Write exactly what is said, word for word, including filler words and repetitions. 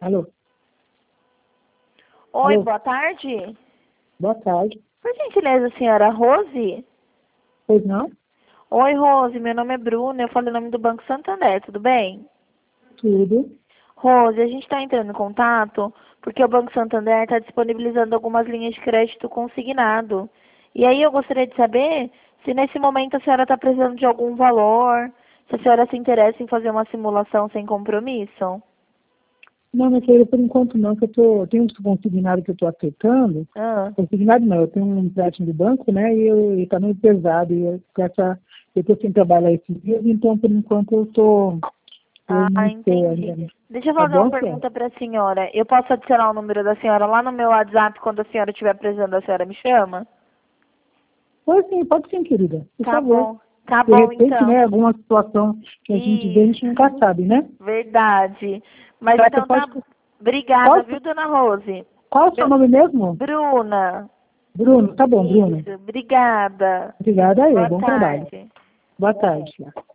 Alô? Oi, Alô? boa tarde. Boa tarde. Por gentileza, senhora Rose? Pois não? Oi, Rose, meu nome é Bruna, eu falo em nome do Banco Santander, tudo bem? Tudo. Rose, a gente está entrando em contato porque o Banco Santander está disponibilizando algumas linhas de crédito consignado. E aí eu gostaria de saber se nesse momento a senhora está precisando de algum valor, se a senhora se interessa em fazer uma simulação sem compromisso. Não, minha querida, por enquanto não, que eu tô, tenho um consignado que eu estou aceitando. Ah, Consignado não, eu tenho um empréstimo do banco, né, e eu está meio pesado, e eu com essa, eu estou sem trabalhar esses dias, então por enquanto eu tô, eu não ah, estou entendi. ainda. Deixa eu Tá fazer uma bom, senhora? pergunta para a senhora. Eu posso adicionar o número da senhora lá no meu WhatsApp quando a senhora estiver precisando, a senhora me chama? Pode sim, pode sim, querida, por Tá favor. bom, tá De bom repente, então. né, alguma situação que a gente vê, a gente nunca Isso, sabe, né? verdade. Mas Tá, você então tá. pode... Obrigada, Qual, viu, dona Rose? qual é o seu Meu- nome mesmo? Bruna. Bruno, tá bom, Bruno. Isso, obrigada. Obrigada a eu, Boa bom trabalho. tarde. Boa tarde.